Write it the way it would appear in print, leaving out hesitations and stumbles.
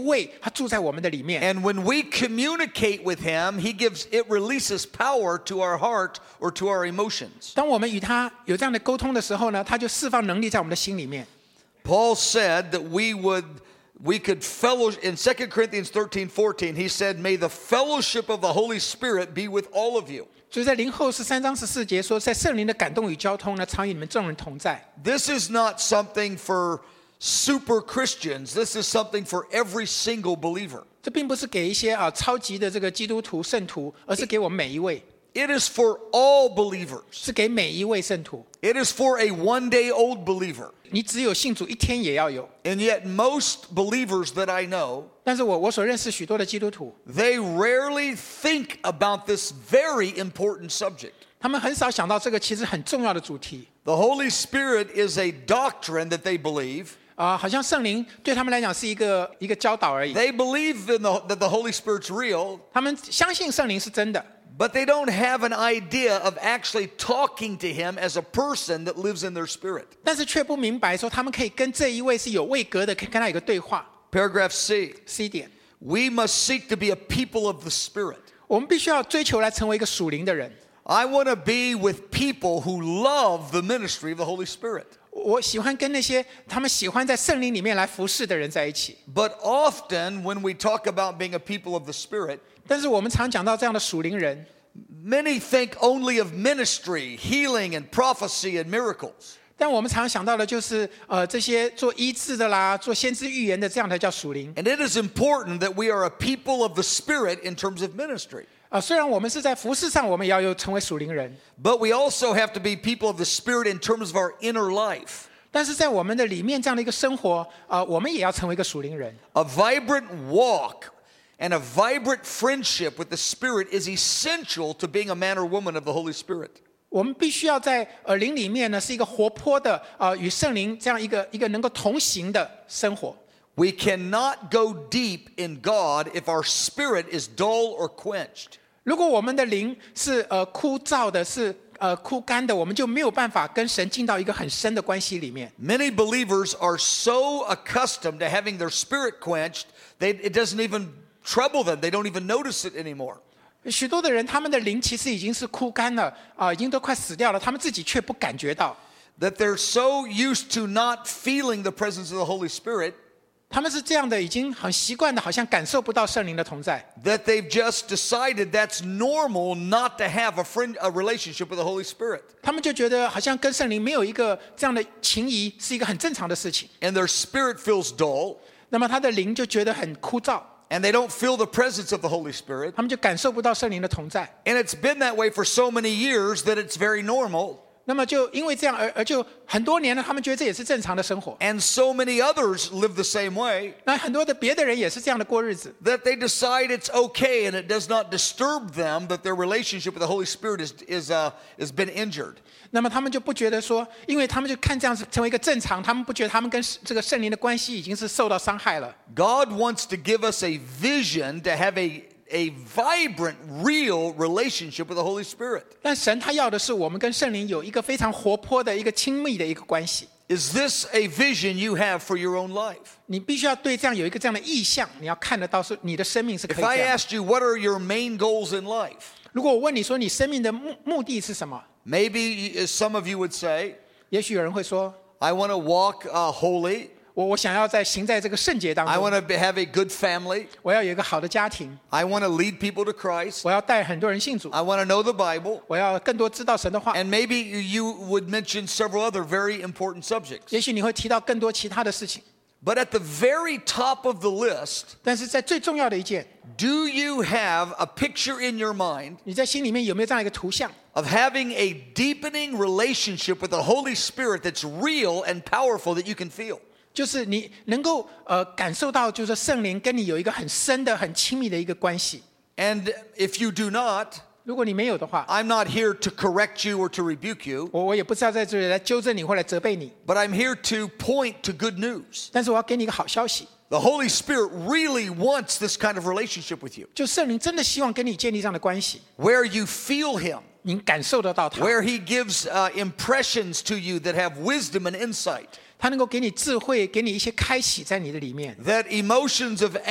位他住在我们的里面。 And when we communicate with him, it releases power to our heart or to our emotions. 当我们与他有这样的沟通的时候呢，他就释放能力在我们的心里面。 Paul said that we could fellowship in 2 Corinthians 13:14. He said, "May the fellowship of the Holy Spirit be with all of you." 所以在林后13章14节说，在圣灵的感动与交通呢，常与你们众人同在。 This is not something for super Christians. This is something for every single believer. 这并不是给一些超级的这个基督徒圣徒，而是给我们每一位， It is for all believers. 是给每一位圣徒。 It is for a one-day-old believer. 你只有信主一天也要有。 And yet most believers that I know, 但是我所认识许多的基督徒， they rarely think about this very important subject. 他们很少想到这个其实很重要的主题。 The Holy Spirit is a doctrine that they believe. 好像圣灵对他们来讲是一个教导而已。 They believe that the Holy Spirit's real, 他们相信圣灵是真的， but they don't have an idea of actually talking to him as a person that lives in their spirit. 但是却不明白说他们可以跟这一位是有位格的，可以跟他有个对话。 Paragraph C. C 点， We must seek to be a people of the Spirit. 我们必须要追求来成为一个属灵的人。 I want to be with people who love the ministry of the Holy Spirit. 我喜欢跟那些他们喜欢在圣灵里面来服侍的人在一起。 But often when we talk about being a people of the Spirit, 但是我们常讲到这样的属灵人， many think only of ministry, healing, and prophecy and miracles. 但我们常想到的就是这些做医治的啦，做先知预言的，这样的叫属灵。 And it is important that we are a people of the Spirit in terms of ministry. 虽然我们是在服事上，我们也要有成为属灵人， But we also have to be people of the Spirit in terms of our inner life. 但是在我们的里面这样的一个生活，我们也要成为一个属灵人。 A vibrant walk and a vibrant friendship with the Spirit is essential to being a man or woman of the Holy Spirit. 我们必须要在灵里面呢，是一个活泼的与圣灵这样一个能够同行的生活。 We cannot go deep in God if our spirit is dull or quenched. 如果我们的灵是枯燥的，是枯干的，我们就没有办法跟神进到一个很深的关系里面。 Many believers are so accustomed to having their spirit quenched, it doesn't even trouble them. They don't even notice it anymore. 许多的人，他们的灵其实已经是枯干了已经都快死掉了，他们自己却不感觉到。 That they're so used to not feeling the presence of the Holy Spirit, 他们是这样的，已经很习惯的，好像感受不到圣灵的同在。 that they've just decided that's normal not to have a relationship with the Holy Spirit. 他们就觉得好像跟圣灵没有一个这样的情谊，是一个很正常的事情。 And their spirit feels dull, 那么他的灵就觉得很枯燥， and they don't feel the presence of the Holy Spirit. 他们就感受不到圣灵的同在。 And it's been that way for so many years that it's very normal. 那么就因为这样而就很多年了，他们觉得这也是正常的生活。 And so many others live the same way 那很多的别的人也是这样的过日子， that they decide it's okay and it does not disturb them that their relationship with the Holy Spirit has been injured. 那么他们就不觉得说，因为他们就看这样成为一个正常，他们不觉得他们跟这个圣灵的关系已经是受到伤害了。 God wants to give us a vision to have a vibrant, real relationship with the Holy Spirit. 但神他要的是我们跟圣灵有一个非常活泼的一个亲密的一个关系。 Is this a vision you have for your own life? 你必须要对这样有一个这样的意向，你要看得到是你的生命是可以 If 这 I 样。 asked you, what are your main goals in life? 如果我问你说你生命的目的是什么， Maybe some of you would say, 也许有人会说， I want to walk holy. 我想要行在这个圣洁当 I 中， want to have a good family. 我要有一个好的家庭， I want to lead people to Christ. 我要带很多人信主， I want to know the Bible. 我要更多知道神的话。 And maybe you would mention several other very important subjects. 也许你会提到更多其他的事情， But at the very top of the list, 但是在最重要的一件， do you have a picture in your mind 你在心里面有没有这样一个图像？ of having a deepening relationship with the Holy Spirit that's real and powerful that you can feel? 就是你能够感受到，就是圣灵跟你有一个很深的、很亲密的一个关系。 And if you do not, 如果你没有的话， I'm not here to correct you or to rebuke you, 我也不是要在这里来纠正你或来责备你， but I'm here to point to good news. 但是我要给你一个好消息， The Holy Spirit really wants this kind of relationship with you, 就圣灵真的希望跟你建立这样的关系， where you feel Him, 你感受得到他， where He gives impressions to you that have wisdom and insight, 他能够给你智慧，给你一些开启在你的里面， that emotions of